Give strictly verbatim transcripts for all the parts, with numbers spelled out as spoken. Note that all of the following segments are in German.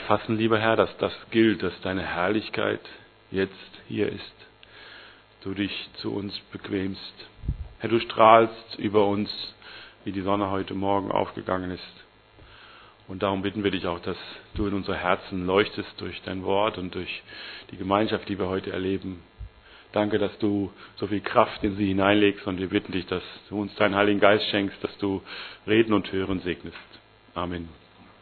fassen, lieber Herr, dass das gilt, dass deine Herrlichkeit jetzt hier ist. Du dich zu uns bequemst. Herr, du strahlst über uns, wie die Sonne heute Morgen aufgegangen ist. Und darum bitten wir dich auch, dass du in unsere Herzen leuchtest durch dein Wort und durch die Gemeinschaft, die wir heute erleben. Danke, dass du so viel Kraft in sie hineinlegst, und wir bitten dich, dass du uns deinen Heiligen Geist schenkst, dass du Reden und Hören segnest. Amen.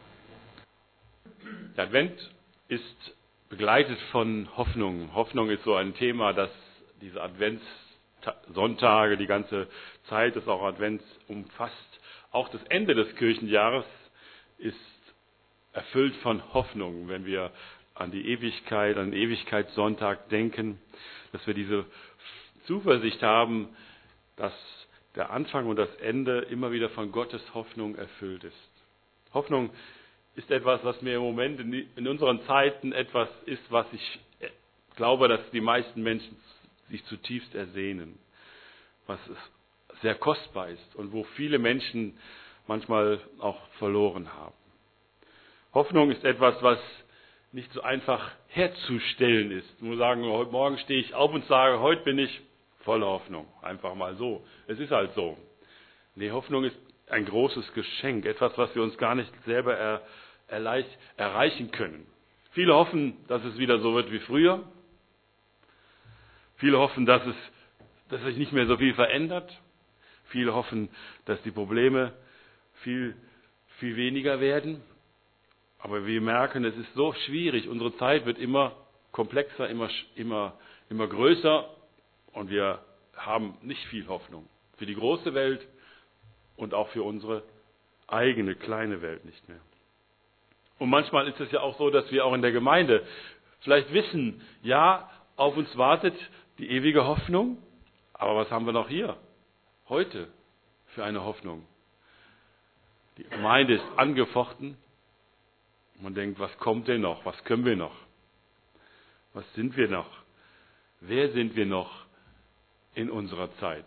Der Advent ist begleitet von Hoffnung. Hoffnung ist so ein Thema, das diese Adventssonntage, die ganze Zeit des auch Advents umfasst. Auch das Ende des Kirchenjahres ist erfüllt von Hoffnung, wenn wir an die Ewigkeit, an den Ewigkeitssonntag denken, dass wir diese Zuversicht haben, dass der Anfang und das Ende immer wieder von Gottes Hoffnung erfüllt ist. Hoffnung ist etwas, was mir im Moment in unseren Zeiten etwas ist, was ich glaube, dass die meisten Menschen sich zutiefst ersehnen, was sehr kostbar ist und wo viele Menschen manchmal auch verloren haben. Hoffnung ist etwas, was nicht so einfach herzustellen ist. Nur sagen, heute Morgen stehe ich auf und sage, heute bin ich voller Hoffnung. Einfach mal so. Es ist halt so. Nee, Hoffnung ist ein großes Geschenk. Etwas, was wir uns gar nicht selber er, erleicht, erreichen können. Viele hoffen, dass es wieder so wird wie früher. Viele hoffen, dass es, dass sich nicht mehr so viel verändert. Viele hoffen, dass die Probleme viel, viel weniger werden. Aber wir merken, es ist so schwierig. Unsere Zeit wird immer komplexer, immer, immer, immer größer. Und wir haben nicht viel Hoffnung. Für die große Welt und auch für unsere eigene kleine Welt nicht mehr. Und manchmal ist es ja auch so, dass wir auch in der Gemeinde vielleicht wissen, ja, auf uns wartet die ewige Hoffnung. Aber was haben wir noch hier? Heute für eine Hoffnung. Die Gemeinde ist angefochten. Man denkt, was kommt denn noch? Was können wir noch? Was sind wir noch? Wer sind wir noch in unserer Zeit?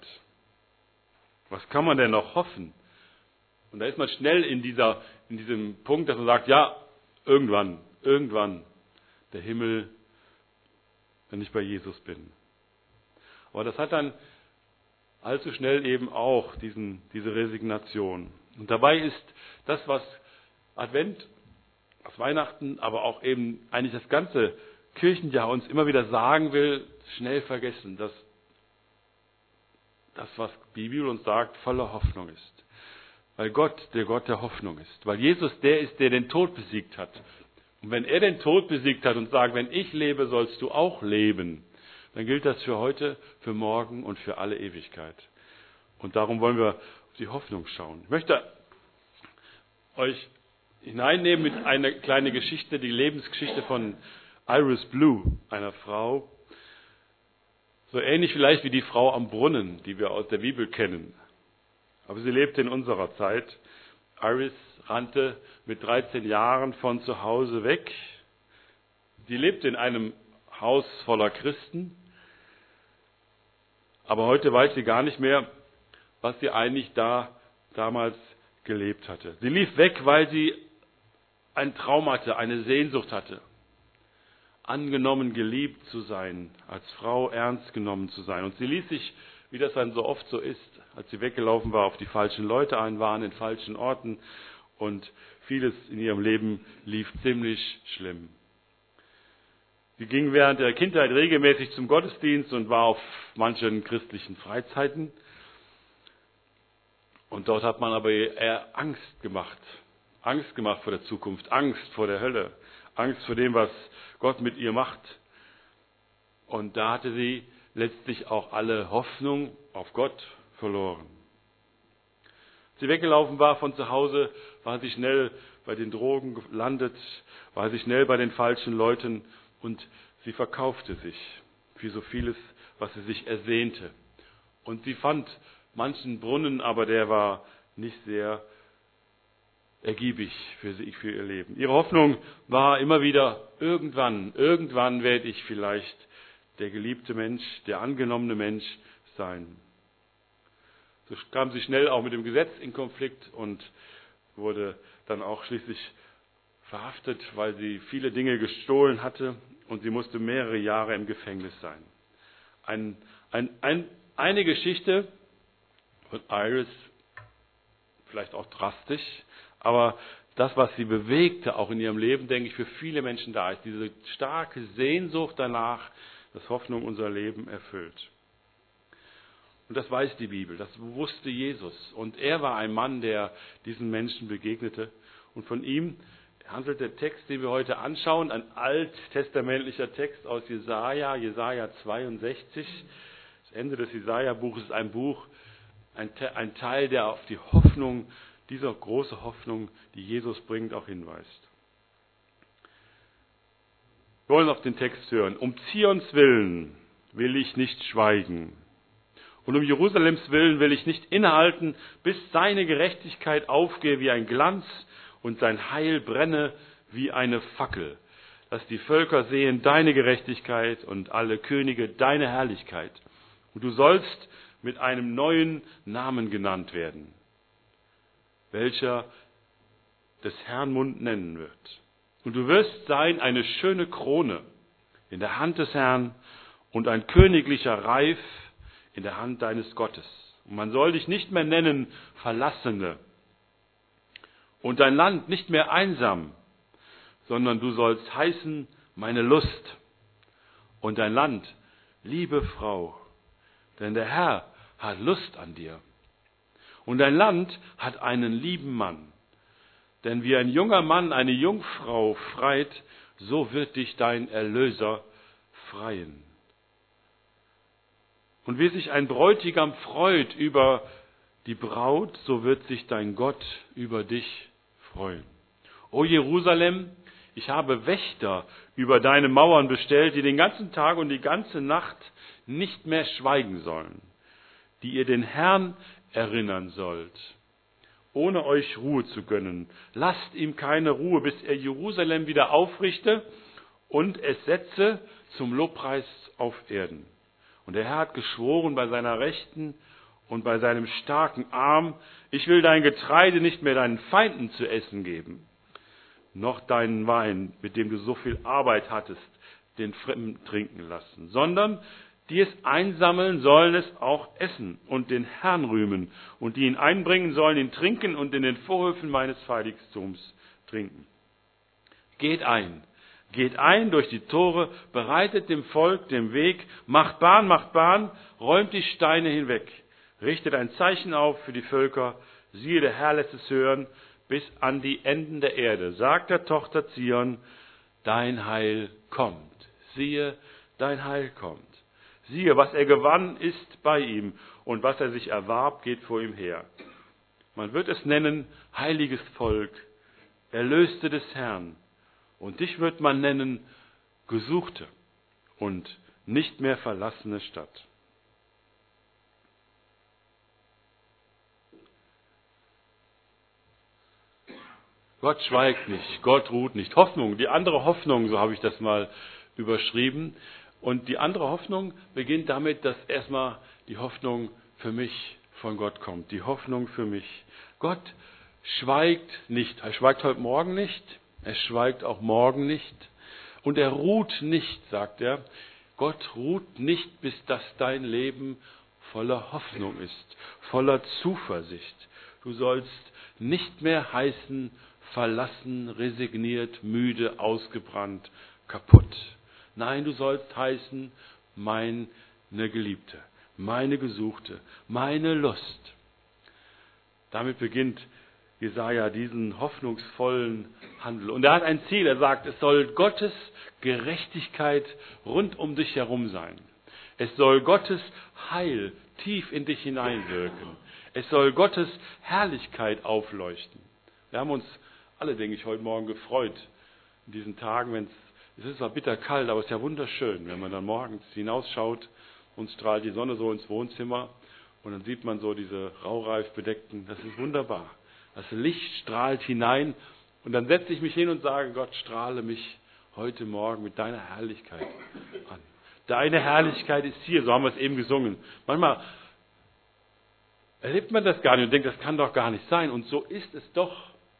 Was kann man denn noch hoffen? Und da ist man schnell in dieser, in diesem Punkt, dass man sagt, ja, irgendwann, irgendwann der Himmel, wenn ich bei Jesus bin. Aber das hat dann allzu schnell eben auch diesen, diese Resignation. Und dabei ist das, was Advent, was Weihnachten, aber auch eben eigentlich das ganze Kirchenjahr uns immer wieder sagen will, schnell vergessen, dass das, was die Bibel uns sagt, voller Hoffnung ist. Weil Gott der Gott der Hoffnung ist. Weil Jesus der ist, der den Tod besiegt hat. Und wenn er den Tod besiegt hat und sagt, wenn ich lebe, sollst du auch leben, dann gilt das für heute, für morgen und für alle Ewigkeit. Und darum wollen wir auf die Hoffnung schauen. Ich möchte euch hineinnehmen mit einer kleinen Geschichte, die Lebensgeschichte von Iris Blue, einer Frau, so ähnlich vielleicht wie die Frau am Brunnen, die wir aus der Bibel kennen. Aber sie lebte in unserer Zeit. Iris rannte mit dreizehn Jahren von zu Hause weg. Sie lebte in einem Haus voller Christen. Aber heute weiß sie gar nicht mehr, was sie eigentlich da damals gelebt hatte. Sie lief weg, weil sie einen Traum hatte, eine Sehnsucht hatte. Angenommen, geliebt zu sein, als Frau ernst genommen zu sein. Und sie ließ sich, wie das dann so oft so ist, als sie weggelaufen war, auf die falschen Leute ein, waren in falschen Orten und vieles in ihrem Leben lief ziemlich schlimm. Sie ging während der Kindheit regelmäßig zum Gottesdienst und war auf manchen christlichen Freizeiten. Und dort hat man aber eher Angst gemacht. Angst gemacht vor der Zukunft, Angst vor der Hölle, Angst vor dem, was Gott mit ihr macht. Und da hatte sie letztlich auch alle Hoffnung auf Gott verloren. Als sie weggelaufen war von zu Hause, war sie schnell bei den Drogen gelandet, war sie schnell bei den falschen Leuten und sie verkaufte sich für so vieles, was sie sich ersehnte. Und sie fand manchen Brunnen, aber der war nicht sehr ergiebig für sie, für ihr Leben. Ihre Hoffnung war immer wieder, irgendwann, irgendwann werde ich vielleicht der geliebte Mensch, der angenommene Mensch sein. So kam sie schnell auch mit dem Gesetz in Konflikt und wurde dann auch schließlich verhaftet, weil sie viele Dinge gestohlen hatte und sie musste mehrere Jahre im Gefängnis sein. Ein, ein, ein, eine Geschichte von Iris, vielleicht auch drastisch, aber das, was sie bewegte, auch in ihrem Leben, denke ich, für viele Menschen da ist, diese starke Sehnsucht danach, dass Hoffnung unser Leben erfüllt. Und das weiß die Bibel, das wusste Jesus. Und er war ein Mann, der diesen Menschen begegnete. Und von ihm handelt der Text, den wir heute anschauen, ein alttestamentlicher Text aus Jesaja, Jesaja zweiundsechzig. Das Ende des Jesaja-Buches ist ein Buch, ein, ein Teil, der auf die Hoffnung, diese große Hoffnung, die Jesus bringt, auch hinweist. Wir wollen auf den Text hören. Um Zions Willen will ich nicht schweigen. Und um Jerusalems Willen will ich nicht innehalten, bis seine Gerechtigkeit aufgehe wie ein Glanz und sein Heil brenne wie eine Fackel. Dass die Völker sehen deine Gerechtigkeit und alle Könige deine Herrlichkeit. Und du sollst mit einem neuen Namen genannt werden, welcher des Herrn Mund nennen wird. Und du wirst sein eine schöne Krone in der Hand des Herrn und ein königlicher Reif in der Hand deines Gottes. Und man soll dich nicht mehr nennen Verlassene und dein Land nicht mehr einsam, sondern du sollst heißen meine Lust und dein Land liebe Frau, denn der Herr hat Lust an dir. Und dein Land hat einen lieben Mann, denn wie ein junger Mann eine Jungfrau freit, so wird dich dein Erlöser freien. Und wie sich ein Bräutigam freut über die Braut, so wird sich dein Gott über dich freuen. O Jerusalem, ich habe Wächter über deine Mauern bestellt, die den ganzen Tag und die ganze Nacht nicht mehr schweigen sollen, die ihr den Herrn erinnern sollt, ohne euch Ruhe zu gönnen. Lasst ihm keine Ruhe, bis er Jerusalem wieder aufrichte und es setze zum Lobpreis auf Erden. Und der Herr hat geschworen bei seiner Rechten und bei seinem starken Arm, ich will dein Getreide nicht mehr deinen Feinden zu essen geben, noch deinen Wein, mit dem du so viel Arbeit hattest, den Fremden trinken lassen, sondern die es einsammeln, sollen es auch essen und den Herrn rühmen, und die ihn einbringen, sollen ihn trinken und in den Vorhöfen meines Heiligtums trinken. Geht ein. Geht ein durch die Tore, bereitet dem Volk den Weg, macht Bahn, macht Bahn, räumt die Steine hinweg, richtet ein Zeichen auf für die Völker, siehe, der Herr lässt es hören, bis an die Enden der Erde. Sagt der Tochter Zion, dein Heil kommt. Siehe, dein Heil kommt. Siehe, was er gewann, ist bei ihm, und was er sich erwarb, geht vor ihm her. Man wird es nennen, heiliges Volk, Erlöste des Herrn. Und dich wird man nennen, Gesuchte und nicht mehr verlassene Stadt. Gott schweigt nicht, Gott ruht nicht. Hoffnung, die andere Hoffnung, so habe ich das mal überschrieben. Und die andere Hoffnung beginnt damit, dass erstmal die Hoffnung für mich von Gott kommt. Die Hoffnung für mich. Gott schweigt nicht. Er schweigt heute Morgen nicht. Er schweigt auch morgen nicht. Und er ruht nicht, sagt er. Gott ruht nicht, bis dass dein Leben voller Hoffnung ist, voller Zuversicht. Du sollst nicht mehr heißen, verlassen, resigniert, müde, ausgebrannt, kaputt. Nein, du sollst heißen, meine Geliebte, meine Gesuchte, meine Lust. Damit beginnt Jesaja diesen hoffnungsvollen Handel. Und er hat ein Ziel. Er sagt, es soll Gottes Gerechtigkeit rund um dich herum sein. Es soll Gottes Heil tief in dich hineinwirken. Es soll Gottes Herrlichkeit aufleuchten. Wir haben uns alle, denke ich, heute Morgen gefreut in diesen Tagen, wenn es Es ist zwar bitterkalt, aber es ist ja wunderschön, wenn man dann morgens hinausschaut und strahlt die Sonne so ins Wohnzimmer und dann sieht man so diese raureif bedeckten, das ist wunderbar. Das Licht strahlt hinein und dann setze ich mich hin und sage, Gott, strahle mich heute Morgen mit deiner Herrlichkeit an. Deine Herrlichkeit ist hier, so haben wir es eben gesungen. Manchmal erlebt man das gar nicht und denkt, das kann doch gar nicht sein. Und so ist es doch.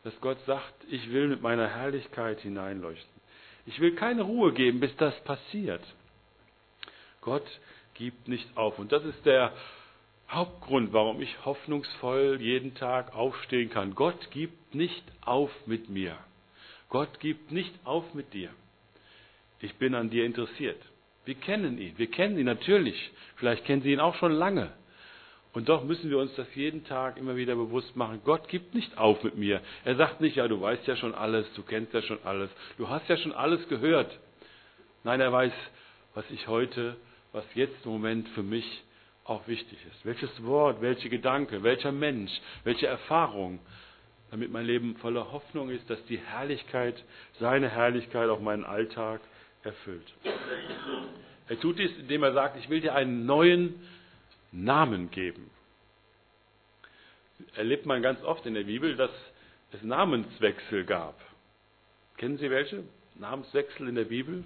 dass Gott sagt, ich will mit meiner Herrlichkeit hineinleuchten. Ich will keine Ruhe geben, bis das passiert. Gott gibt nicht auf. Und das ist der Hauptgrund, warum ich hoffnungsvoll jeden Tag aufstehen kann. Gott gibt nicht auf mit mir. Gott gibt nicht auf mit dir. Ich bin an dir interessiert. Wir kennen ihn. Wir kennen ihn natürlich. Vielleicht kennen Sie ihn auch schon lange. Und doch müssen wir uns das jeden Tag immer wieder bewusst machen. Gott gibt nicht auf mit mir. Er sagt nicht, ja, du weißt ja schon alles, du kennst ja schon alles, du hast ja schon alles gehört. Nein, er weiß, was ich heute, was jetzt im Moment für mich auch wichtig ist. Welches Wort, welche Gedanke, welcher Mensch, welche Erfahrung, damit mein Leben voller Hoffnung ist, dass die Herrlichkeit, seine Herrlichkeit auch meinen Alltag erfüllt. Er tut dies, indem er sagt, ich will dir einen neuen Namen geben. Erlebt man ganz oft in der Bibel, dass es Namenswechsel gab. Kennen Sie welche? Namenswechsel in der Bibel?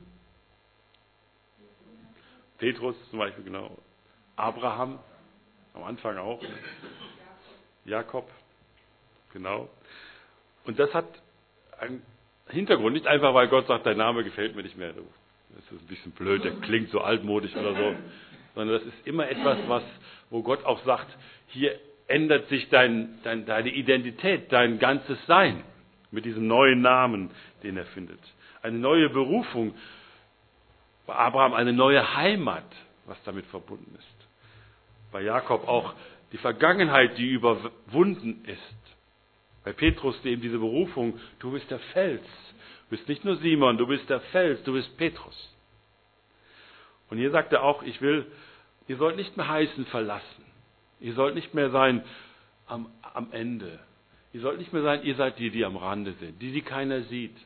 Petrus zum Beispiel, genau. Abraham, am Anfang auch. Jakob, genau. Und das hat einen Hintergrund, nicht einfach, weil Gott sagt, dein Name gefällt mir nicht mehr. Das ist ein bisschen blöd, der klingt so altmodisch oder so. Sondern das ist immer etwas, was, wo Gott auch sagt, hier ändert sich dein, dein, deine Identität, dein ganzes Sein mit diesem neuen Namen, den er findet. Eine neue Berufung, bei Abraham eine neue Heimat, was damit verbunden ist. Bei Jakob auch die Vergangenheit, die überwunden ist. Bei Petrus eben diese Berufung, du bist der Fels. Du bist nicht nur Simon, du bist der Fels, du bist Petrus. Und hier sagt er auch, ich will, ihr sollt nicht mehr heißen verlassen. Ihr sollt nicht mehr sein am, am Ende. Ihr sollt nicht mehr sein, ihr seid die, die am Rande sind, die, die keiner sieht.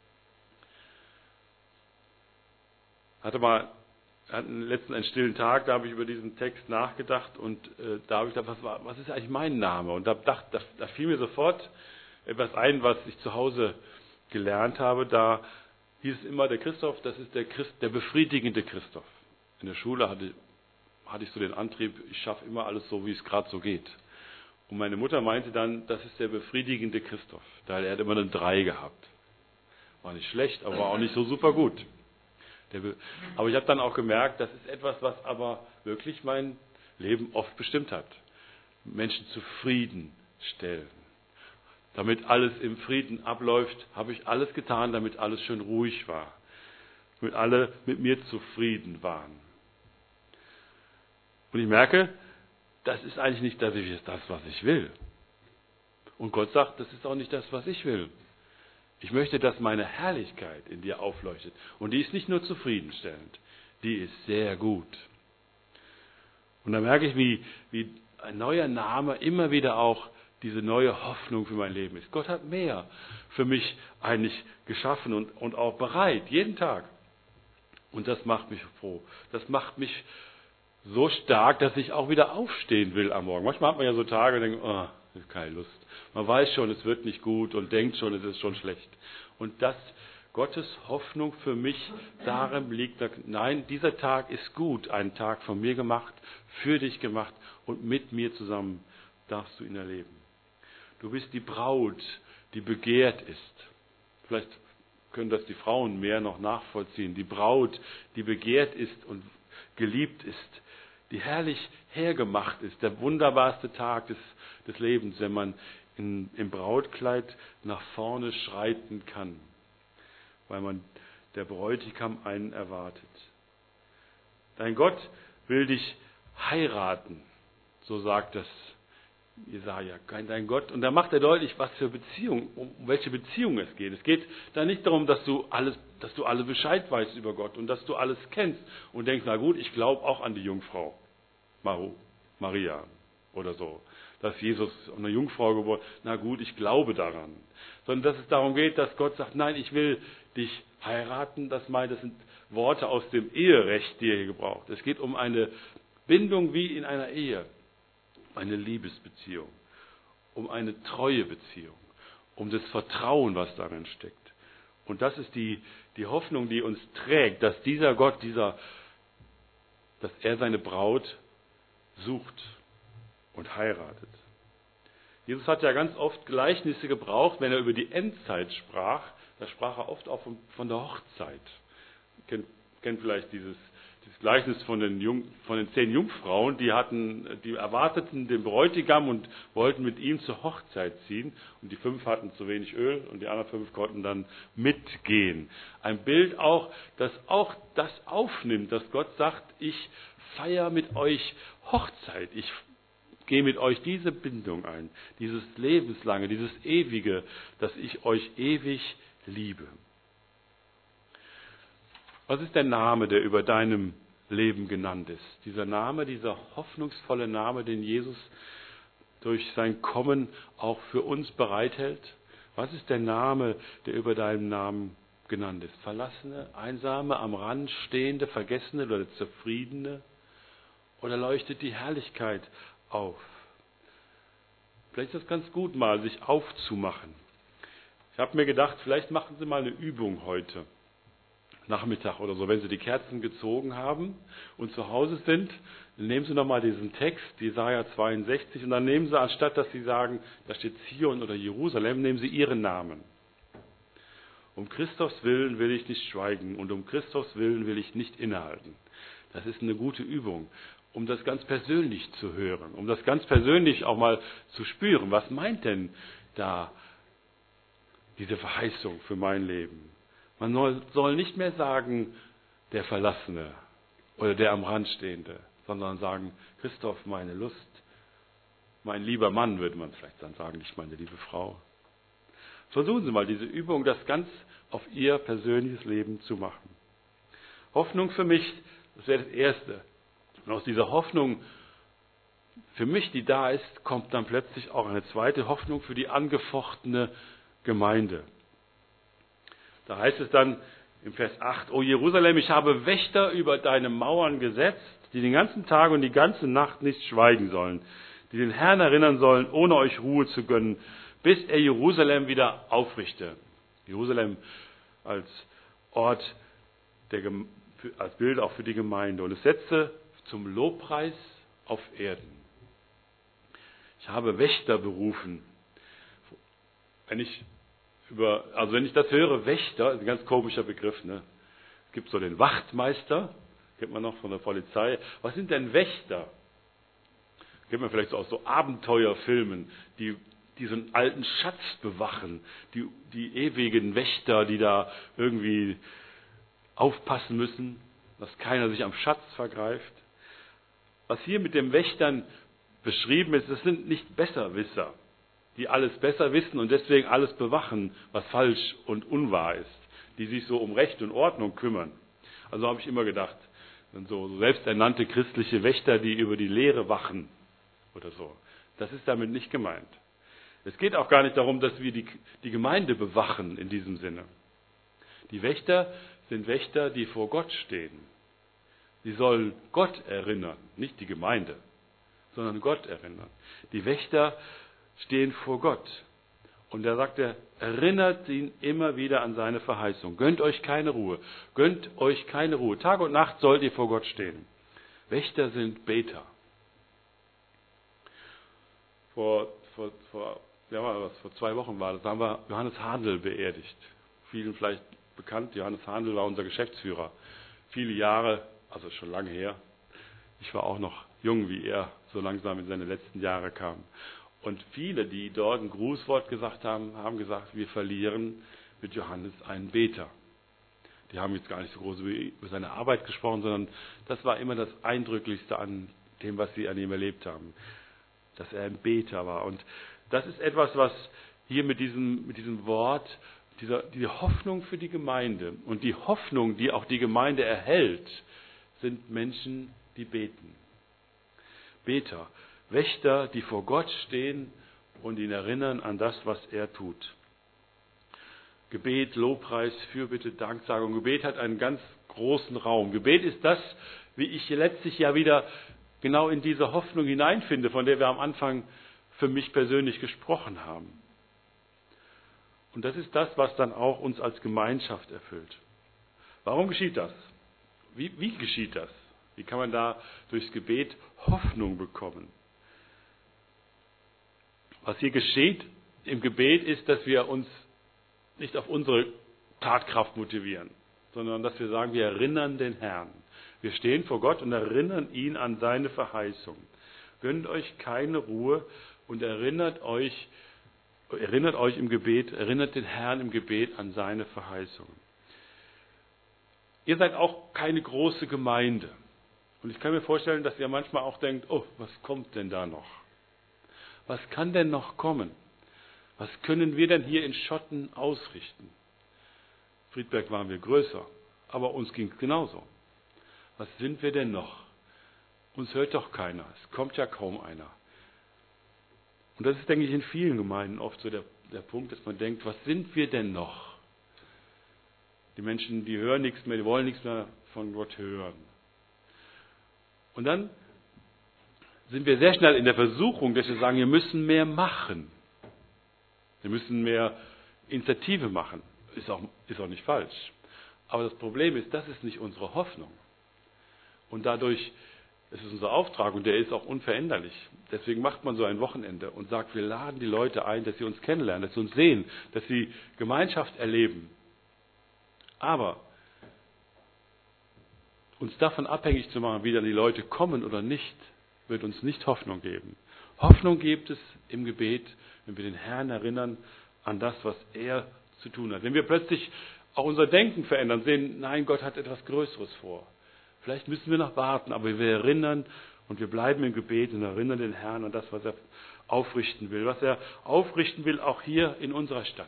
Hatte mal, hatten letzten einen stillen Tag, da habe ich über diesen Text nachgedacht und äh, da habe ich gedacht, was, war, was ist eigentlich mein Name? Und da, dachte, da, da fiel mir sofort etwas ein, was ich zu Hause gelernt habe. Da hieß es immer, der Christoph, das ist der, Christ, der befriedigende Christoph. In der Schule hatte, hatte ich so den Antrieb, ich schaffe immer alles so, wie es gerade so geht. Und meine Mutter meinte dann, das ist der befriedigende Christoph. Da er hat immer eine drei gehabt. War nicht schlecht, aber war auch nicht so super gut. Der, aber ich habe dann auch gemerkt, das ist etwas, was aber wirklich mein Leben oft bestimmt hat. Menschen zufriedenstellen. Damit alles im Frieden abläuft, habe ich alles getan, damit alles schön ruhig war. Damit alle mit mir zufrieden waren. Und ich merke, das ist eigentlich nicht das, das, was ich will. Und Gott sagt, das ist auch nicht das, was ich will. Ich möchte, dass meine Herrlichkeit in dir aufleuchtet. Und die ist nicht nur zufriedenstellend, die ist sehr gut. Und da merke ich, wie, wie ein neuer Name immer wieder auch diese neue Hoffnung für mein Leben ist. Gott hat mehr für mich eigentlich geschaffen und, und auch bereit, jeden Tag. Und das macht mich froh. Das macht mich so stark, dass ich auch wieder aufstehen will am Morgen. Manchmal hat man ja so Tage und denkt, oh, ich habe keine Lust. Man weiß schon, es wird nicht gut und denkt schon, es ist schon schlecht. Und das, Gottes Hoffnung für mich darin liegt, nein, dieser Tag ist gut, ein Tag von mir gemacht, für dich gemacht und mit mir zusammen darfst du ihn erleben. Du bist die Braut, die begehrt ist. Vielleicht können das die Frauen mehr noch nachvollziehen. Die Braut, die begehrt ist und geliebt ist, die herrlich hergemacht ist, der wunderbarste Tag des, des Lebens, wenn man in, im Brautkleid nach vorne schreiten kann, weil man der Bräutigam einen erwartet. Dein Gott will dich heiraten, so sagt das Jesaja, dein Gott. Und da macht er deutlich, was für Beziehung, um welche Beziehung es geht. Es geht da nicht darum, dass du alles, dass du alle Bescheid weißt über Gott und dass du alles kennst und denkst, na gut, ich glaube auch an die Jungfrau Maria oder so, dass Jesus eine Jungfrau geboren ist. Na gut, ich glaube daran. Sondern dass es darum geht, dass Gott sagt, nein, ich will dich heiraten. Das meint, das sind Worte aus dem Eherecht, die er hier gebraucht. Es geht um eine Bindung wie in einer Ehe. Eine Liebesbeziehung, um eine treue Beziehung, um das Vertrauen, was darin steckt. Und das ist die, die Hoffnung, die uns trägt, dass dieser Gott, dieser, dass er seine Braut sucht und heiratet. Jesus hat ja ganz oft Gleichnisse gebraucht, wenn er über die Endzeit sprach. Da sprach er oft auch von, von der Hochzeit. Ihr kennt, kennt vielleicht dieses, dieses Gleichnis von den, Jung, von den zehn Jungfrauen, die hatten, die erwarteten den Bräutigam und wollten mit ihm zur Hochzeit ziehen. Und die fünf hatten zu wenig Öl und die anderen fünf konnten dann mitgehen. Ein Bild auch, das auch das aufnimmt, dass Gott sagt, ich feiere mit euch Hochzeit. Ich gehe mit euch diese Bindung ein, dieses Lebenslange, dieses Ewige, dass ich euch ewig liebe. Was ist der Name, der über deinem Leben genannt ist? Dieser Name, dieser hoffnungsvolle Name, den Jesus durch sein Kommen auch für uns bereithält. Was ist der Name, der über deinem Namen genannt ist? Verlassene, Einsame, am Rand stehende, Vergessene oder Zufriedene? Oder leuchtet die Herrlichkeit auf? Vielleicht ist es ganz gut, mal sich aufzumachen. Ich habe mir gedacht, vielleicht machen Sie mal eine Übung heute Nachmittag oder so, wenn Sie die Kerzen gezogen haben und zu Hause sind, dann nehmen Sie nochmal diesen Text, Jesaja zweiundsechzig, und dann nehmen Sie, anstatt dass Sie sagen, da steht Zion oder Jerusalem, nehmen Sie Ihren Namen. Um Christus willen will ich nicht schweigen und um Christus willen will ich nicht innehalten. Das ist eine gute Übung, um das ganz persönlich zu hören, um das ganz persönlich auch mal zu spüren. Was meint denn da diese Verheißung für mein Leben? Man soll nicht mehr sagen, der Verlassene oder der am Rand Stehende, sondern sagen, Christoph, meine Lust, mein lieber Mann, würde man vielleicht dann sagen, nicht meine liebe Frau. Versuchen Sie mal diese Übung, das ganz auf Ihr persönliches Leben zu machen. Hoffnung für mich, das wäre das Erste. Und aus dieser Hoffnung für mich, die da ist, kommt dann plötzlich auch eine zweite Hoffnung für die angefochtene Gemeinde. Da heißt es dann im Vers acht, O Jerusalem, ich habe Wächter über deine Mauern gesetzt, die den ganzen Tag und die ganze Nacht nicht schweigen sollen, die den Herrn erinnern sollen, ohne euch Ruhe zu gönnen, bis er Jerusalem wieder aufrichte. Jerusalem als Ort, der, als Bild auch für die Gemeinde. Und es setze zum Lobpreis auf Erden. Ich habe Wächter berufen. Wenn ich über, also wenn ich das höre, Wächter, ist ein ganz komischer Begriff, ne? Es gibt so den Wachtmeister, kennt man noch von der Polizei. Was sind denn Wächter? Kennt man vielleicht so aus so Abenteuerfilmen, die diesen alten Schatz bewachen, die, die ewigen Wächter, die da irgendwie aufpassen müssen, dass keiner sich am Schatz vergreift. Was hier mit den Wächtern beschrieben ist, das sind nicht Besserwisser, die alles besser wissen und deswegen alles bewachen, was falsch und unwahr ist, die sich so um Recht und Ordnung kümmern. Also habe ich immer gedacht, so selbsternannte christliche Wächter, die über die Lehre wachen oder so. Das ist damit nicht gemeint. Es geht auch gar nicht darum, dass wir die, die Gemeinde bewachen in diesem Sinne. Die Wächter sind Wächter, die vor Gott stehen. Sie sollen Gott erinnern, nicht die Gemeinde, sondern Gott erinnern. Die Wächter stehen vor Gott. Und da sagt er, erinnert ihn immer wieder an seine Verheißung. Gönnt euch keine Ruhe. Gönnt euch keine Ruhe. Tag und Nacht sollt ihr vor Gott stehen. Wächter sind Beter. Vor, vor, vor, ja, was, vor zwei Wochen war das, da haben wir Johannes Handel beerdigt. Vielen vielleicht bekannt, Johannes Handel war unser Geschäftsführer. Viele Jahre, also schon lange her. Ich war auch noch jung, wie er so langsam in seine letzten Jahre kam. Und viele, die dort ein Grußwort gesagt haben, haben gesagt, wir verlieren mit Johannes einen Beter. Die haben jetzt gar nicht so groß über seine Arbeit gesprochen, sondern das war immer das Eindrücklichste an dem, was sie an ihm erlebt haben. Dass er ein Beter war. Und das ist etwas, was hier mit diesem, mit diesem Wort, dieser, die Hoffnung für die Gemeinde und die Hoffnung, die auch die Gemeinde erhält, sind Menschen, die beten. Beter, Wächter, die vor Gott stehen und ihn erinnern an das, was er tut. Gebet, Lobpreis, Fürbitte, Danksagung. Gebet hat einen ganz großen Raum. Gebet ist das, wie ich letztlich ja wieder genau in diese Hoffnung hineinfinde, von der wir am Anfang für mich persönlich gesprochen haben. Und das ist das, was dann auch uns als Gemeinschaft erfüllt. Warum geschieht das? Wie, wie geschieht das? Wie kann man da durchs Gebet Hoffnung bekommen? Was hier geschieht im Gebet ist, dass wir uns nicht auf unsere Tatkraft motivieren, sondern dass wir sagen, wir erinnern den Herrn. Wir stehen vor Gott und erinnern ihn an seine Verheißung. Gönnt euch keine Ruhe und erinnert euch, erinnert euch im Gebet, erinnert den Herrn im Gebet an seine Verheißungen. Ihr seid auch keine große Gemeinde. Und ich kann mir vorstellen, dass ihr manchmal auch denkt, oh, was kommt denn da noch? Was kann denn noch kommen? Was können wir denn hier in Schotten ausrichten? Friedberg waren wir größer, aber uns ging es genauso. Was sind wir denn noch? Uns hört doch keiner, es kommt ja kaum einer. Und das ist, denke ich, in vielen Gemeinden oft so der, der Punkt, dass man denkt, was sind wir denn noch? Die Menschen, die hören nichts mehr, die wollen nichts mehr von Gott hören. Und dann sind wir sehr schnell in der Versuchung, dass wir sagen, wir müssen mehr machen. Wir müssen mehr Initiative machen. Ist auch, ist auch nicht falsch. Aber das Problem ist, das ist nicht unsere Hoffnung. Und dadurch, es ist unser Auftrag und der ist auch unveränderlich. Deswegen macht man so ein Wochenende und sagt, wir laden die Leute ein, dass sie uns kennenlernen, dass sie uns sehen, dass sie Gemeinschaft erleben. Aber uns davon abhängig zu machen, wie dann die Leute kommen oder nicht, wird uns nicht Hoffnung geben. Hoffnung gibt es im Gebet, wenn wir den Herrn erinnern an das, was er zu tun hat. Wenn wir plötzlich auch unser Denken verändern, sehen, nein, Gott hat etwas Größeres vor. Vielleicht müssen wir noch warten, aber wir erinnern und wir bleiben im Gebet und erinnern den Herrn an das, was er aufrichten will, was er aufrichten will, auch hier in unserer Stadt.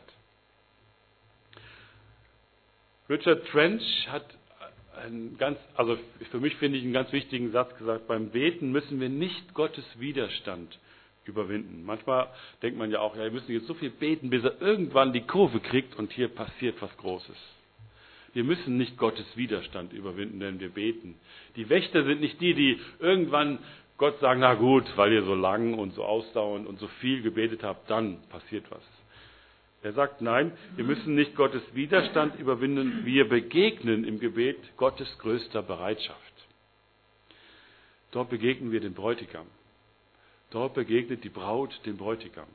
Richard Trench hat einen ganz, also für mich finde ich einen ganz wichtigen Satz gesagt, beim Beten müssen wir nicht Gottes Widerstand überwinden. Manchmal denkt man ja auch, ja, wir müssen jetzt so viel beten, bis er irgendwann die Kurve kriegt und hier passiert was Großes. Wir müssen nicht Gottes Widerstand überwinden, wenn wir beten. Die Wächter sind nicht die, die irgendwann Gott sagen, na gut, weil ihr so lang und so ausdauernd und so viel gebetet habt, dann passiert was. Er sagt, nein, wir müssen nicht Gottes Widerstand überwinden, wir begegnen im Gebet Gottes größter Bereitschaft. Dort begegnen wir den Bräutigam. Dort begegnet die Braut dem Bräutigam.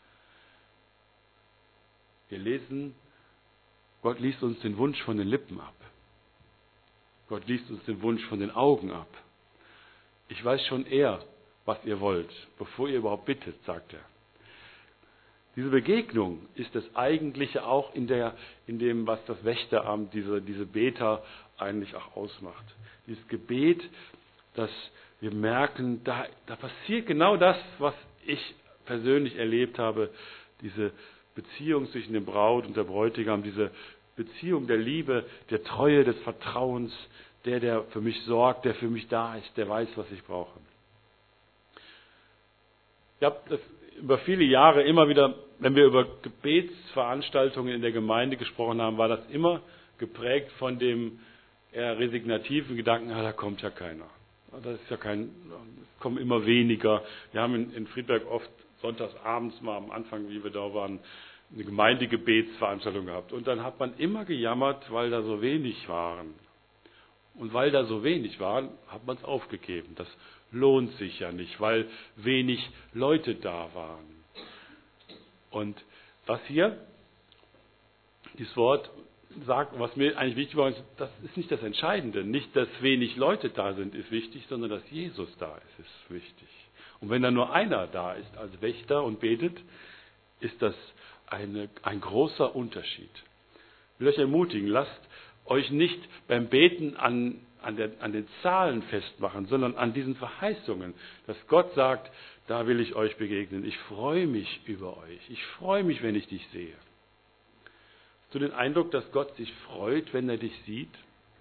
Wir lesen, Gott liest uns den Wunsch von den Lippen ab. Gott liest uns den Wunsch von den Augen ab. Ich weiß schon eher, was ihr wollt, bevor ihr überhaupt bittet, sagt er. Diese Begegnung ist das Eigentliche auch in, der, in dem, was das Wächteramt, diese, diese Beter eigentlich auch ausmacht. Dieses Gebet, dass wir merken, da, da passiert genau das, was ich persönlich erlebt habe, diese Beziehung zwischen der Braut und der Bräutigam, diese Beziehung der Liebe, der Treue, des Vertrauens, der, der für mich sorgt, der für mich da ist, der weiß, was ich brauche. Ich habe das über viele Jahre immer wieder, wenn wir über Gebetsveranstaltungen in der Gemeinde gesprochen haben, war das immer geprägt von dem eher resignativen Gedanken, ah, da kommt ja keiner. Das ist ja kein, es kommen immer weniger. Wir haben in, in Friedberg oft sonntags abends mal am Anfang, wie wir da waren, eine Gemeindegebetsveranstaltung gehabt. Und dann hat man immer gejammert, weil da so wenig waren. Und weil da so wenig waren, hat man es aufgegeben. Das lohnt sich ja nicht, weil wenig Leute da waren. Und was hier dieses Wort sagt, was mir eigentlich wichtig war, das ist nicht das Entscheidende. Nicht, dass wenig Leute da sind, ist wichtig, sondern dass Jesus da ist, ist wichtig. Und wenn da nur einer da ist als Wächter und betet, ist das eine, ein großer Unterschied. Ich will euch ermutigen, lasst euch nicht beim Beten an, an, der, an den Zahlen festmachen, sondern an diesen Verheißungen, dass Gott sagt, da will ich euch begegnen. Ich freue mich über euch. Ich freue mich, wenn ich dich sehe. Hast du den Eindruck, dass Gott sich freut, wenn er dich sieht?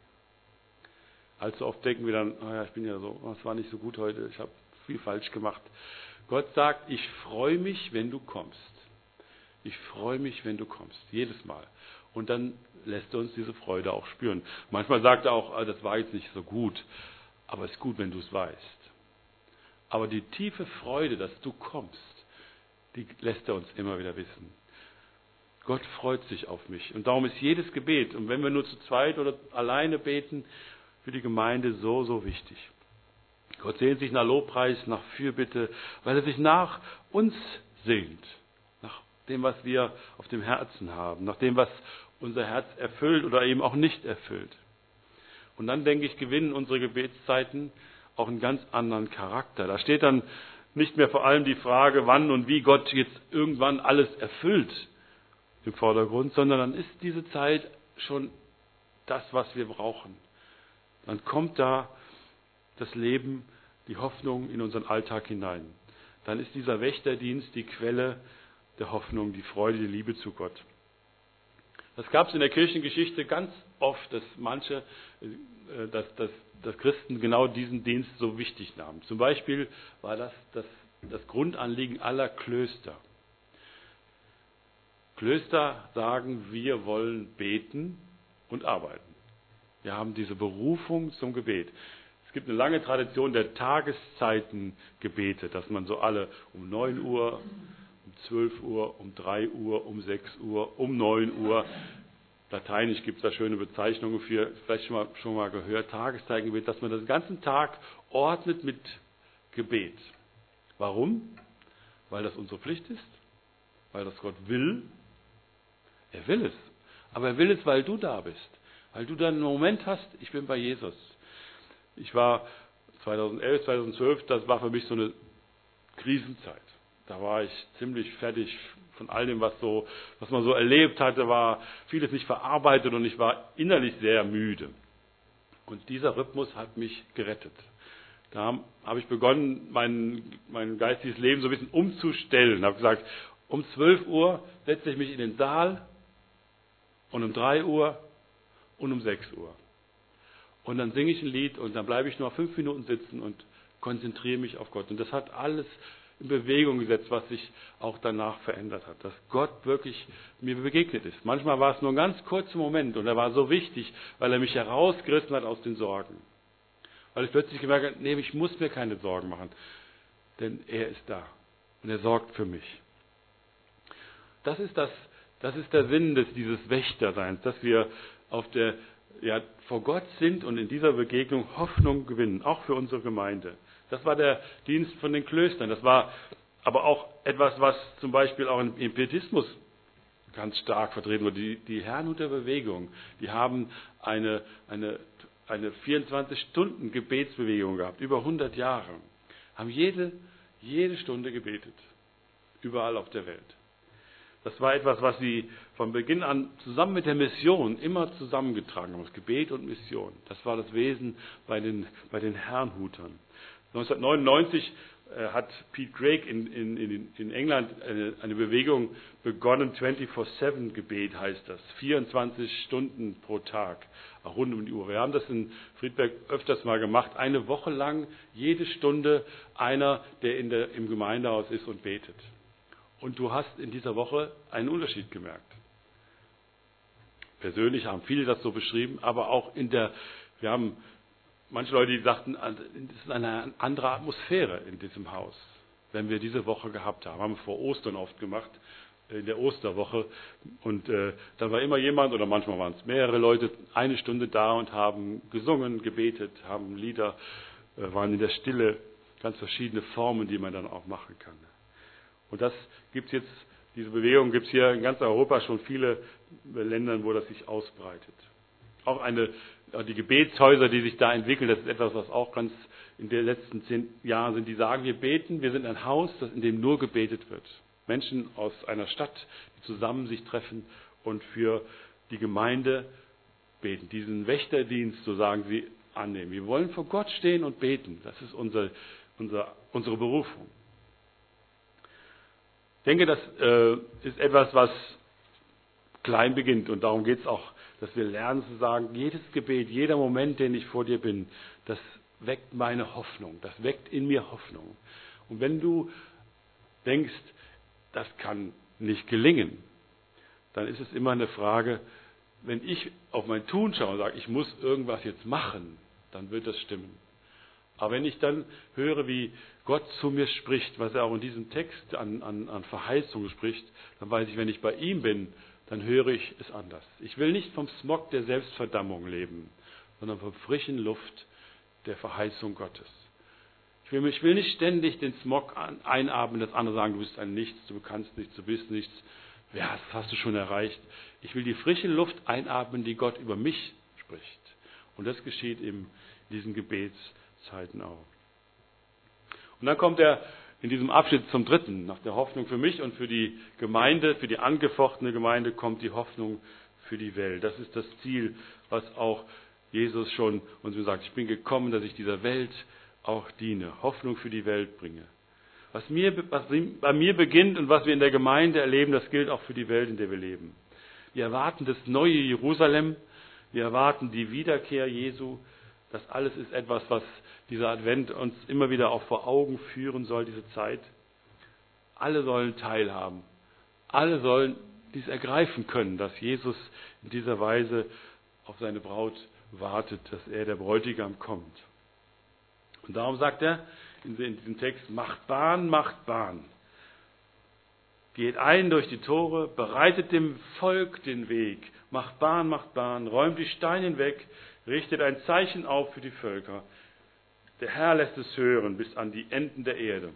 Allzu oft denken wir dann, oh ja, ich bin ja so, es war nicht so gut heute, ich habe viel falsch gemacht. Gott sagt, ich freue mich, wenn du kommst. Ich freue mich, wenn du kommst. Jedes Mal. Und dann lässt er uns diese Freude auch spüren. Manchmal sagt er auch, das war jetzt nicht so gut, aber es ist gut, wenn du es weißt. Aber die tiefe Freude, dass du kommst, die lässt er uns immer wieder wissen. Gott freut sich auf mich. Und darum ist jedes Gebet, und wenn wir nur zu zweit oder alleine beten, für die Gemeinde so, so wichtig. Gott sehnt sich nach Lobpreis, nach Fürbitte, weil er sich nach uns sehnt. Nach dem, was wir auf dem Herzen haben. Nach dem, was unser Herz erfüllt oder eben auch nicht erfüllt. Und dann, denke ich, gewinnen unsere Gebetszeiten auch einen ganz anderen Charakter. Da steht dann nicht mehr vor allem die Frage, wann und wie Gott jetzt irgendwann alles erfüllt im Vordergrund, sondern dann ist diese Zeit schon das, was wir brauchen. Dann kommt da das Leben, die Hoffnung in unseren Alltag hinein. Dann ist dieser Wächterdienst die Quelle der Hoffnung, die Freude, die Liebe zu Gott. Das gab es in der Kirchengeschichte ganz oft, dass manche, dass, dass, dass Christen genau diesen Dienst so wichtig nahmen. Zum Beispiel war das das, das Grundanliegen aller Klöster. Klöster sagen, wir wollen beten und arbeiten. Wir haben diese Berufung zum Gebet. Es gibt eine lange Tradition der Tageszeitengebete, dass man so alle um neun Uhr, um zwölf Uhr, um drei Uhr, um sechs Uhr, um neun Uhr, lateinisch gibt es da schöne Bezeichnungen für, vielleicht schon mal, schon mal gehört, Tageszeitengebet, dass man den ganzen Tag ordnet mit Gebet. Warum? Weil das unsere Pflicht ist, weil das Gott will. Er will es. Aber er will es, weil du da bist. Weil du dann einen Moment hast, ich bin bei Jesus. Ich war zweitausendelf, zweitausendzwölf, das war für mich so eine Krisenzeit. Da war ich ziemlich fertig von all dem, was so, was man so erlebt hatte, war vieles nicht verarbeitet und ich war innerlich sehr müde. Und dieser Rhythmus hat mich gerettet. Da habe ich begonnen, mein, mein geistiges Leben so ein bisschen umzustellen. Ich habe gesagt, um zwölf Uhr setze ich mich in den Saal und um drei Uhr und um sechs Uhr. Und dann singe ich ein Lied und dann bleibe ich nur fünf Minuten sitzen und konzentriere mich auf Gott. Und das hat alles in Bewegung gesetzt, was sich auch danach verändert hat. Dass Gott wirklich mir begegnet ist. Manchmal war es nur ein ganz kurzer Moment und er war so wichtig, weil er mich herausgerissen hat aus den Sorgen. Weil ich plötzlich gemerkt habe, nee, ich muss mir keine Sorgen machen, denn er ist da und er sorgt für mich. Das ist das, das ist der Sinn des dieses Wächterseins, dass wir auf der ja, vor Gott sind und in dieser Begegnung Hoffnung gewinnen, auch für unsere Gemeinde. Das war der Dienst von den Klöstern. Das war aber auch etwas, was zum Beispiel auch im Pietismus ganz stark vertreten wurde. Die, die Herrnhuter Bewegung, die haben eine, eine, eine vierundzwanzig-Stunden-Gebetsbewegung gehabt, über hundert Jahre. Haben jede, jede Stunde gebetet, überall auf der Welt. Das war etwas, was sie von Beginn an zusammen mit der Mission immer zusammengetragen haben. Das Gebet und Mission. Das war das Wesen bei den, bei den Herrnhutern. neunzehnhundertneunundneunzig äh, hat Pete Greig in, in, in, in England eine, eine Bewegung begonnen. vierundzwanzig sieben Gebet heißt das. vierundzwanzig Stunden pro Tag. Auch rund um die Uhr. Wir haben das in Friedberg öfters mal gemacht. Eine Woche lang, jede Stunde einer, der, in der im Gemeindehaus ist und betet. Und du hast in dieser Woche einen Unterschied gemerkt. Persönlich haben viele das so beschrieben, aber auch in der, wir haben manche Leute, die sagten, es ist eine andere Atmosphäre in diesem Haus, wenn wir diese Woche gehabt haben. Haben wir vor Ostern oft gemacht, in der Osterwoche. Und äh, dann war immer jemand, oder manchmal waren es mehrere Leute, eine Stunde da und haben gesungen, gebetet, haben Lieder, äh, waren in der Stille, ganz verschiedene Formen, die man dann auch machen kann. Und das gibt es jetzt, diese Bewegung gibt es hier in ganz Europa schon viele Ländern, wo das sich ausbreitet. Auch eine, die Gebetshäuser, die sich da entwickeln, das ist etwas, was auch ganz in den letzten zehn Jahren sind, die sagen, wir beten, wir sind ein Haus, in dem nur gebetet wird. Menschen aus einer Stadt, die zusammen sich treffen und für die Gemeinde beten. Diesen Wächterdienst, so sagen sie, annehmen. Wir wollen vor Gott stehen und beten. Das ist unser, unser, unsere Berufung. Ich denke, das äh, ist etwas, was klein beginnt und darum geht es auch, dass wir lernen zu sagen, jedes Gebet, jeder Moment, den ich vor dir bin, das weckt meine Hoffnung, das weckt in mir Hoffnung. Und wenn du denkst, das kann nicht gelingen, dann ist es immer eine Frage, wenn ich auf mein Tun schaue und sage, ich muss irgendwas jetzt machen, dann wird das stimmen. Aber wenn ich dann höre, wie Gott zu mir spricht, was er auch in diesem Text an, an, an Verheißungen spricht, dann weiß ich, wenn ich bei ihm bin, dann höre ich es anders. Ich will nicht vom Smog der Selbstverdammung leben, sondern vom frischen Luft der Verheißung Gottes. Ich Ich will, ich will nicht ständig den Smog einatmen, dass andere sagen, du bist ein Nichts, du kannst nichts, du bist nichts. Ja, das hast du schon erreicht. Ich will die frische Luft einatmen, die Gott über mich spricht. Und das geschieht eben in diesen Gebetszeiten auch. Und dann kommt er in diesem Abschnitt zum dritten. Nach der Hoffnung für mich und für die Gemeinde, für die angefochtene Gemeinde, kommt die Hoffnung für die Welt. Das ist das Ziel, was auch Jesus schon uns sagt. Ich bin gekommen, dass ich dieser Welt auch diene. Hoffnung für die Welt bringe. Was, mir, was bei mir beginnt und was wir in der Gemeinde erleben, das gilt auch für die Welt, in der wir leben. Wir erwarten das neue Jerusalem. Wir erwarten die Wiederkehr Jesu. Das alles ist etwas, was dieser Advent uns immer wieder auch vor Augen führen soll, diese Zeit. Alle sollen teilhaben. Alle sollen dies ergreifen können, dass Jesus in dieser Weise auf seine Braut wartet, dass er, der Bräutigam, kommt. Und darum sagt er in diesem Text, macht Bahn, macht Bahn. Geht ein durch die Tore, bereitet dem Volk den Weg. Macht Bahn, macht Bahn, räumt die Steine hinweg, richtet ein Zeichen auf für die Völker. Der Herr lässt es hören bis an die Enden der Erde.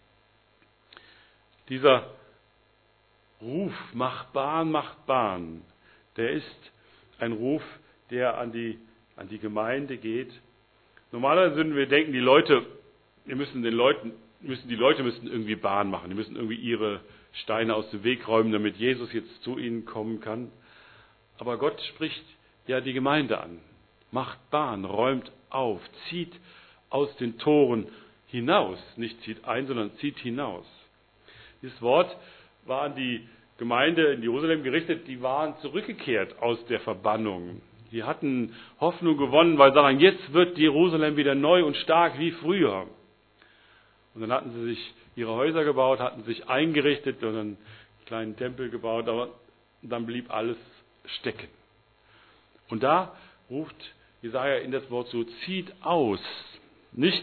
Dieser Ruf, macht Bahn, macht Bahn, der ist ein Ruf, der an die, an die Gemeinde geht. Normalerweise würden wir denken, die Leute, wir müssen den Leuten, müssen, die Leute müssen irgendwie Bahn machen, die müssen irgendwie ihre Steine aus dem Weg räumen, damit Jesus jetzt zu ihnen kommen kann. Aber Gott spricht ja die Gemeinde an. Macht Bahn, räumt auf, zieht aus den Toren hinaus. Nicht zieht ein, sondern zieht hinaus. Dieses Wort war an die Gemeinde in Jerusalem gerichtet, die waren zurückgekehrt aus der Verbannung. Die hatten Hoffnung gewonnen, weil sie sagen, jetzt wird Jerusalem wieder neu und stark wie früher. Und dann hatten sie sich ihre Häuser gebaut, hatten sich eingerichtet und einen kleinen Tempel gebaut, aber dann blieb alles stecken. Und da ruft Jesaja in das Wort so, zieht aus. Nicht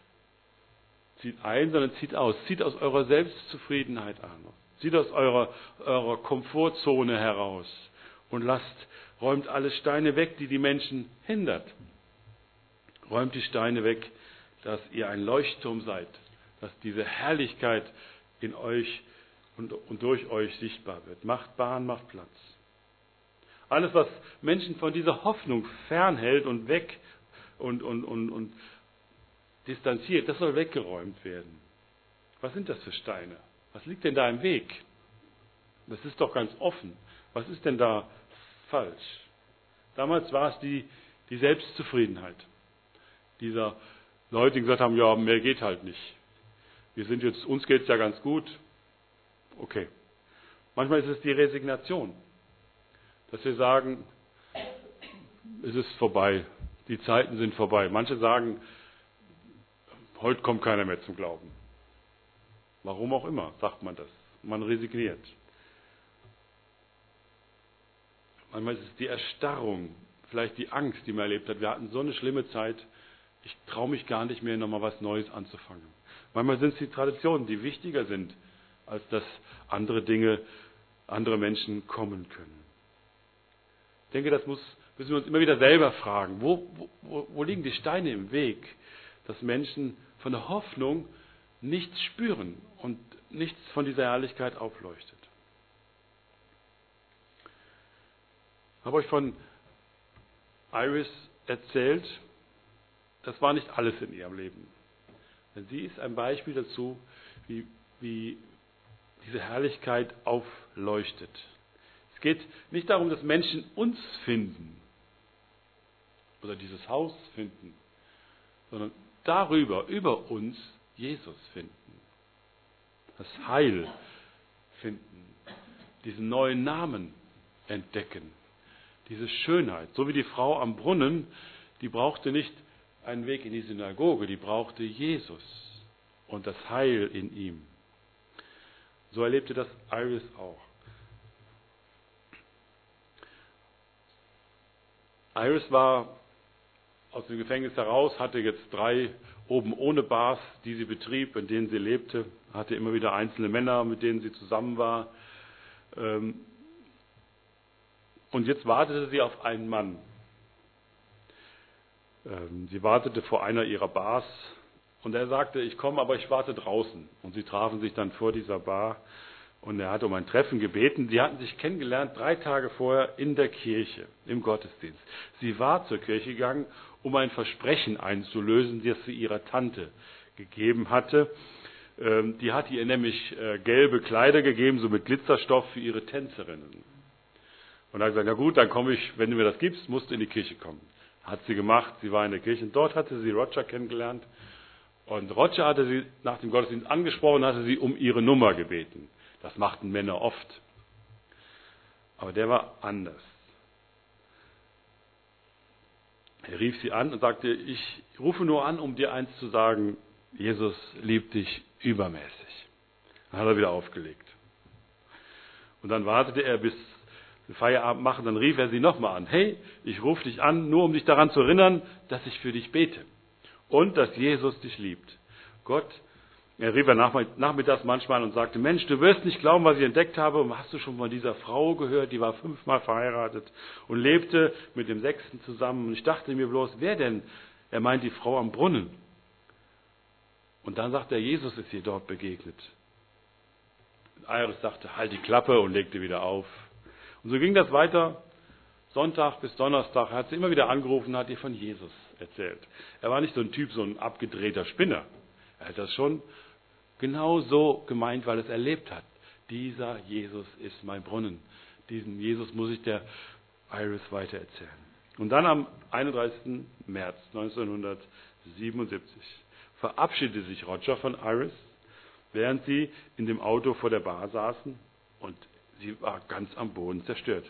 zieht ein, sondern zieht aus. Zieht aus eurer Selbstzufriedenheit an. Zieht aus eurer, eurer Komfortzone heraus und lasst, räumt alle Steine weg, die die Menschen hindert. Räumt die Steine weg, dass ihr ein Leuchtturm seid, dass diese Herrlichkeit in euch und, und durch euch sichtbar wird. Macht Bahn, macht Platz. Alles, was Menschen von dieser Hoffnung fernhält und weg und, und, und, und distanziert, das soll weggeräumt werden. Was sind das für Steine? Was liegt denn da im Weg? Das ist doch ganz offen. Was ist denn da falsch? Damals war es die, die Selbstzufriedenheit dieser Leute, die gesagt haben, ja, mehr geht halt nicht. Wir sind jetzt, uns geht es ja ganz gut. Okay. Manchmal ist es die Resignation, dass wir sagen, es ist vorbei, die Zeiten sind vorbei. Manche sagen, heute kommt keiner mehr zum Glauben. Warum auch immer, sagt man das. Man resigniert. Manchmal ist es die Erstarrung, vielleicht die Angst, die man erlebt hat. Wir hatten so eine schlimme Zeit, ich traue mich gar nicht mehr, nochmal was Neues anzufangen. Manchmal sind es die Traditionen, die wichtiger sind, als dass andere Dinge, andere Menschen kommen können. Ich denke, das muss, müssen wir uns immer wieder selber fragen. Wo, wo, wo liegen die Steine im Weg, dass Menschen von der Hoffnung nichts spüren und nichts von dieser Herrlichkeit aufleuchtet? Ich habe euch von Iris erzählt, das war nicht alles in ihrem Leben. Denn sie ist ein Beispiel dazu, wie, wie diese Herrlichkeit aufleuchtet. Es geht nicht darum, dass Menschen uns finden oder dieses Haus finden, sondern darüber, über uns Jesus finden. Das Heil finden, diesen neuen Namen entdecken, diese Schönheit. So wie die Frau am Brunnen, die brauchte nicht einen Weg in die Synagoge, die brauchte Jesus und das Heil in ihm. So erlebte das Iris auch. Iris war aus dem Gefängnis heraus, hatte jetzt drei oben ohne Bars, die sie betrieb, in denen sie lebte, hatte immer wieder einzelne Männer, mit denen sie zusammen war. Und jetzt wartete sie auf einen Mann. Sie wartete vor einer ihrer Bars Und er sagte, ich komme, aber ich warte draußen. Und sie trafen sich dann vor dieser Bar und er hat um ein Treffen gebeten. Sie hatten sich kennengelernt drei Tage vorher in der Kirche, im Gottesdienst. Sie war zur Kirche gegangen, um ein Versprechen einzulösen, das sie ihrer Tante gegeben hatte. Die hat ihr nämlich gelbe Kleider gegeben, so mit Glitzerstoff für ihre Tänzerinnen. Und er hat gesagt, na gut, dann komme ich, wenn du mir das gibst, musst du in die Kirche kommen. Hat sie gemacht, sie war in der Kirche und dort hatte sie Roger kennengelernt. Und Roger hatte sie nach dem Gottesdienst angesprochen, hatte sie um ihre Nummer gebeten. Das machten Männer oft. Aber der war anders. Er rief sie an und sagte, ich rufe nur an, um dir eins zu sagen, Jesus liebt dich übermäßig. Dann hat er wieder aufgelegt. Und dann wartete er, bis wir Feierabend machen, dann rief er sie nochmal an. Hey, ich rufe dich an, nur um dich daran zu erinnern, dass ich für dich bete. Und dass Jesus dich liebt. Gott, er rief er nachmittags manchmal und sagte, Mensch, du wirst nicht glauben, was ich entdeckt habe. Und hast du schon von dieser Frau gehört, die war fünfmal verheiratet und lebte mit dem Sechsten zusammen. Und ich dachte mir bloß, wer denn? Er meint die Frau am Brunnen. Und dann sagt er, Jesus ist ihr dort begegnet. Und Iris sagte, halt die Klappe und legte wieder auf. Und so ging das weiter. Sonntag bis Donnerstag hat sie immer wieder angerufen und hat ihr von Jesus erzählt. Er war nicht so ein Typ, so ein abgedrehter Spinner. Er hat das schon genau so gemeint, weil er es erlebt hat. Dieser Jesus ist mein Brunnen. Diesen Jesus muss ich der Iris weitererzählen. Und dann am einunddreißigsten März neunzehnhundertsiebenundsiebzig verabschiedete sich Roger von Iris, während sie in dem Auto vor der Bar saßen und sie war ganz am Boden zerstört.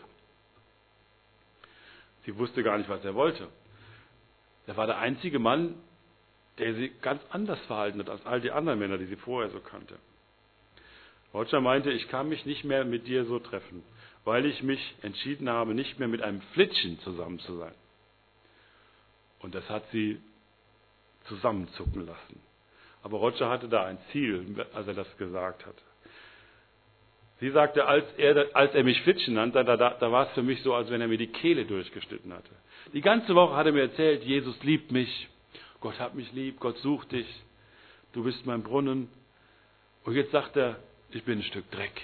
Sie wusste gar nicht, was er wollte. Er war der einzige Mann, der sie ganz anders verhalten hat als all die anderen Männer, die sie vorher so kannte. Roger meinte, ich kann mich nicht mehr mit dir so treffen, weil ich mich entschieden habe, nicht mehr mit einem Flittchen zusammen zu sein. Und das hat sie zusammenzucken lassen. Aber Roger hatte da ein Ziel, als er das gesagt hat. Sie sagte, als er, als er mich Flittchen nannte, da, da, da war es für mich so, als wenn er mir die Kehle durchgeschnitten hatte. Die ganze Woche hat er mir erzählt, Jesus liebt mich, Gott hat mich lieb, Gott sucht dich, du bist mein Brunnen. Und jetzt sagt er, ich bin ein Stück Dreck.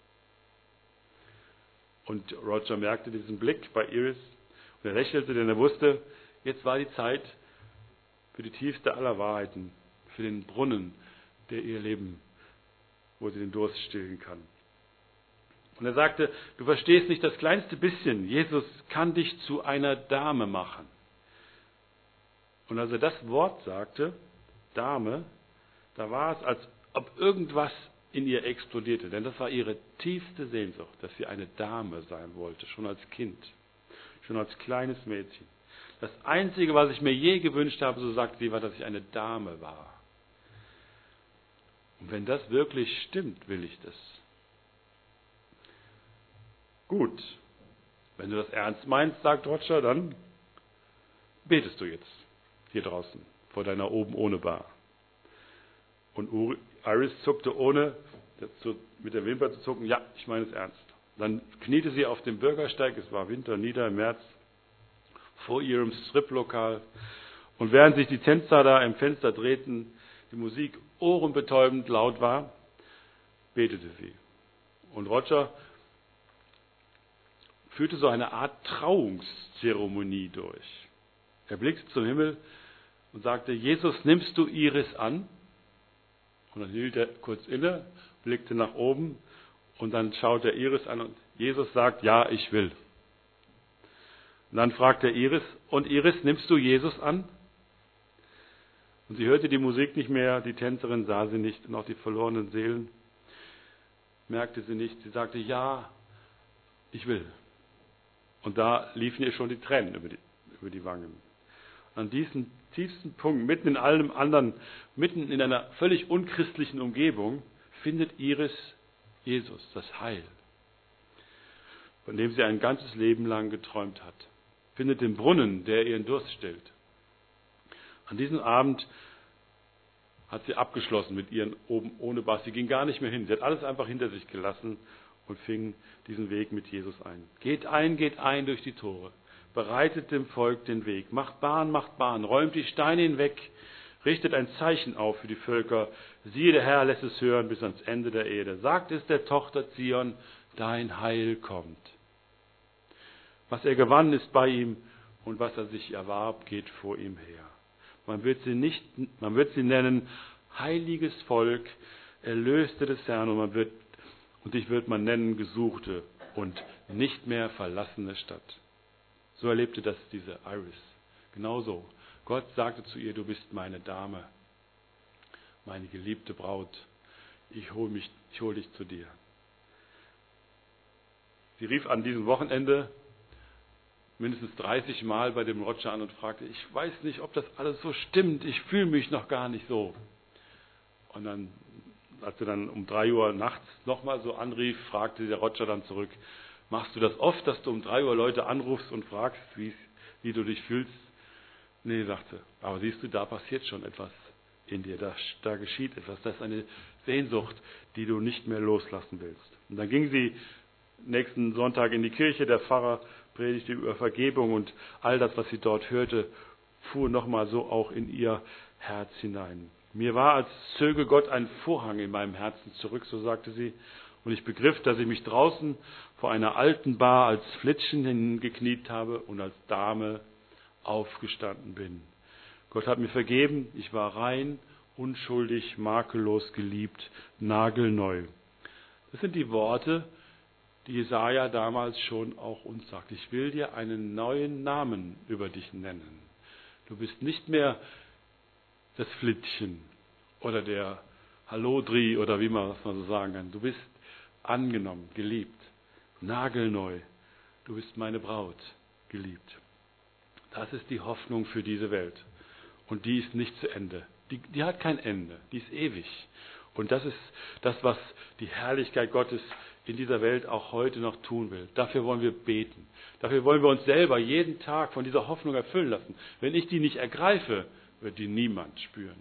Und Roger merkte diesen Blick bei Iris und er lächelte, denn er wusste, jetzt war die Zeit für die tiefste aller Wahrheiten, für den Brunnen, der ihr Leben, wo sie den Durst stillen kann. Und er sagte, du verstehst nicht das kleinste bisschen, Jesus kann dich zu einer Dame machen. Und als er das Wort sagte, Dame, da war es, als ob irgendwas in ihr explodierte. Denn das war ihre tiefste Sehnsucht, dass sie eine Dame sein wollte, schon als Kind, schon als kleines Mädchen. Das Einzige, was ich mir je gewünscht habe, so sagt sie, war, dass ich eine Dame war. Und wenn das wirklich stimmt, will ich das. Gut, wenn du das ernst meinst, sagt Roger, dann betest du jetzt hier draußen vor deiner oben ohne Bar. Und Iris zuckte ohne mit der Wimper zu zucken, ja, ich meine es ernst. Dann kniete sie auf dem Bürgersteig, es war Winter, nieder im März, vor ihrem Striplokal. Und während sich die Tänzer da im Fenster drehten, die Musik ohrenbetäubend laut war, betete sie. Und Roger führte so eine Art Trauungszeremonie durch. Er blickte zum Himmel und sagte, Jesus, nimmst du Iris an? Und dann hielt er kurz inne, blickte nach oben und dann schaute er Iris an und Jesus sagt, ja, ich will. Und dann fragte er Iris, und Iris, nimmst du Jesus an? Und sie hörte die Musik nicht mehr, die Tänzerin sah sie nicht und auch die verlorenen Seelen merkte sie nicht. Sie sagte, ja, ich will. Und da liefen ihr schon die Tränen über die, über die Wangen. An diesem tiefsten Punkt, mitten in allem anderen, mitten in einer völlig unchristlichen Umgebung, findet Iris Jesus, das Heil, von dem sie ein ganzes Leben lang geträumt hat. Findet den Brunnen, der ihren Durst stillt. An diesem Abend hat sie abgeschlossen mit ihren oben ohne Bar. Sie ging gar nicht mehr hin. Sie hat alles einfach hinter sich gelassen und fing diesen Weg mit Jesus ein. Geht ein, geht ein durch die Tore. Bereitet dem Volk den Weg. Macht Bahn, macht Bahn. Räumt die Steine hinweg. Richtet ein Zeichen auf für die Völker. Siehe, der Herr lässt es hören bis ans Ende der Erde. Sagt es der Tochter Zion, dein Heil kommt. Was er gewann, ist bei ihm, und was er sich erwarb, geht vor ihm her. Man wird sie nicht, man wird sie nennen, heiliges Volk, Erlöste des Herrn, und man wird, und dich wird man nennen, Gesuchte und nicht mehr verlassene Stadt. So erlebte das diese Iris. Genauso. Gott sagte zu ihr, du bist meine Dame, meine geliebte Braut. Ich hole mich, ich hole dich zu dir. Sie rief an diesem Wochenende mindestens dreißig Mal bei dem Roger an und fragte, ich weiß nicht, ob das alles so stimmt, ich fühle mich noch gar nicht so. Und dann, als sie dann um drei Uhr nachts nochmal so anrief, fragte der Roger dann zurück, machst du das oft, dass du um drei Uhr Leute anrufst und fragst, wie, wie du dich fühlst? Nee, sagte, aber siehst du, da passiert schon etwas in dir, da, da geschieht etwas, das ist eine Sehnsucht, die du nicht mehr loslassen willst. Und dann ging sie nächsten Sonntag in die Kirche, der Pfarrer predigte über Vergebung und all das, was sie dort hörte, fuhr nochmal so auch in ihr Herz hinein. Mir war, als zöge Gott ein Vorhang in meinem Herzen zurück, so sagte sie, und ich begriff, dass ich mich draußen vor einer alten Bar als Flittchen hingekniet habe und als Dame aufgestanden bin. Gott hat mir vergeben, ich war rein, unschuldig, makellos geliebt, nagelneu. Das sind die Worte, die Jesaja damals schon auch uns sagt. Ich will dir einen neuen Namen über dich nennen. Du bist nicht mehr das Flittchen oder der Hallodri oder wie man das mal so sagen kann. Du bist angenommen, geliebt, nagelneu. Du bist meine Braut, geliebt. Das ist die Hoffnung für diese Welt. Und die ist nicht zu Ende. Die, die hat kein Ende. Die ist ewig. Und das ist das, was die Herrlichkeit Gottes in dieser Welt auch heute noch tun will. Dafür wollen wir beten. Dafür wollen wir uns selber jeden Tag von dieser Hoffnung erfüllen lassen. Wenn ich die nicht ergreife, wird die niemand spüren.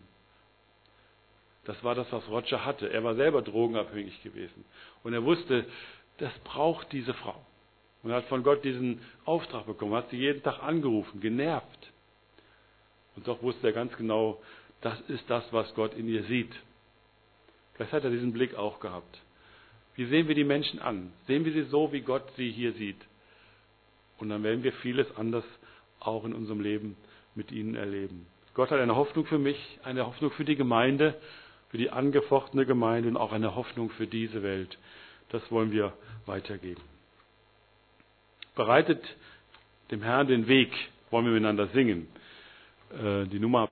Das war das, was Roger hatte. Er war selber drogenabhängig gewesen. Und er wusste, das braucht diese Frau. Und er hat von Gott diesen Auftrag bekommen, hat sie jeden Tag angerufen, genervt. Und doch wusste er ganz genau, das ist das, was Gott in ihr sieht. Vielleicht hat er diesen Blick auch gehabt. Wie sehen wir die Menschen an? Sehen wir sie so, wie Gott sie hier sieht? Und dann werden wir vieles anders auch in unserem Leben mit ihnen erleben. Gott hat eine Hoffnung für mich, eine Hoffnung für die Gemeinde, für die angefochtene Gemeinde und auch eine Hoffnung für diese Welt. Das wollen wir weitergeben. Bereitet dem Herrn den Weg, wollen wir miteinander singen. Die Nummer